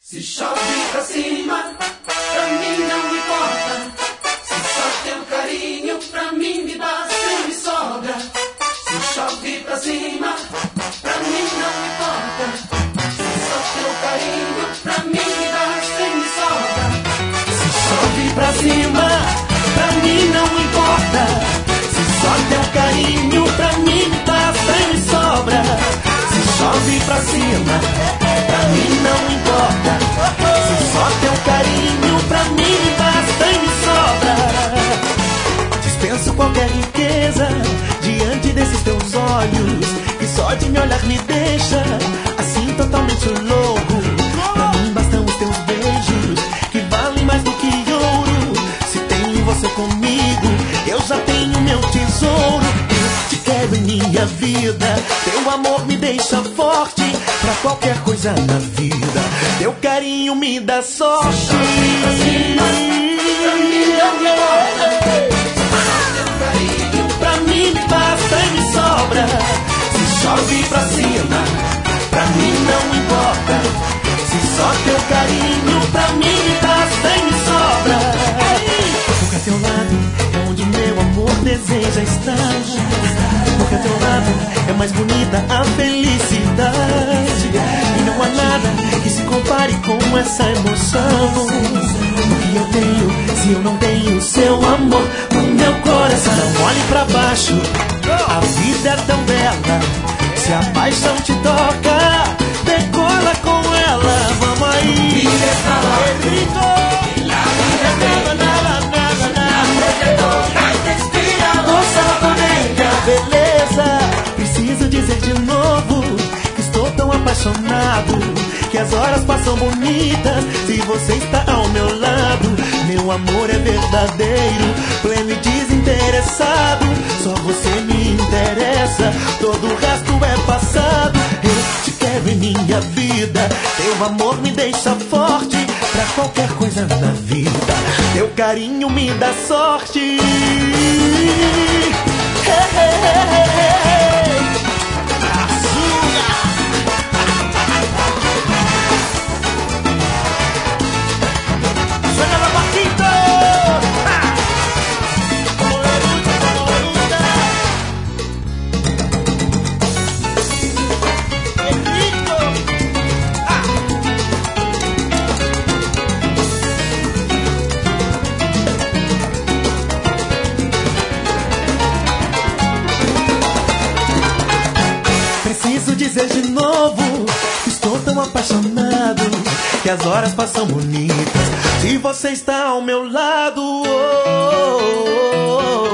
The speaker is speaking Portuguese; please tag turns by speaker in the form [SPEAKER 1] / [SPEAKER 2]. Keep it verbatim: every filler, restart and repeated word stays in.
[SPEAKER 1] Se chove pra cima, pra mim não importa. Se só teu carinho pra mim me basta e me sobra. Se chove pra cima, pra mim não importa. Se só teu carinho pra mim me basta e me sobra. Se chove pra cima, pra mim não importa. Se só teu carinho pra mim me basta e me sobra. Se chove pra cima, pra mim não importa. Se só teu carinho pra mim me basta e me sobra. Dispenso qualquer riqueza diante desses teus olhos, que só de me olhar me deixa assim totalmente louco. Pra mim bastam os teus beijos, que valem mais do que ouro. Se tenho você comigo, eu já tenho meu tesouro. Eu te quero em minha vida, teu amor me deixa forte pra qualquer coisa na vida. Teu carinho me dá sorte. Se chove pra cima, pra mim não me importa. Teu carinho pra mim me basta e me sobra. Se chove pra cima, pra mim não importa. Se só teu carinho pra mim me basta e me sobra. Porque a teu lado é onde meu amor deseja estar. Porque a teu lado é mais bonita a felicidade. E não há nada que se compare com essa emoção. O que eu tenho se eu não tenho seu amor no meu coração? Não olhe pra baixo, a vida é tão bela. Se a paixão te toca, decola com ela. Vamos aí, Pedrito. Beleza, preciso dizer de novo que estou tão apaixonado, que as horas passam bonitas se você está ao meu lado. Meu amor é verdadeiro, pleno e desinteressado. Só você me interessa, todo o resto é passado. Eu te quero em minha vida, teu amor me deixa forte pra qualquer coisa na vida. Teu carinho me dá sorte. Hey, hey, hey, hey. Suena la Paquito. Preciso dizer de novo que estou tão apaixonado, que as horas passam bonitas se você está ao meu lado. Oh, oh, oh.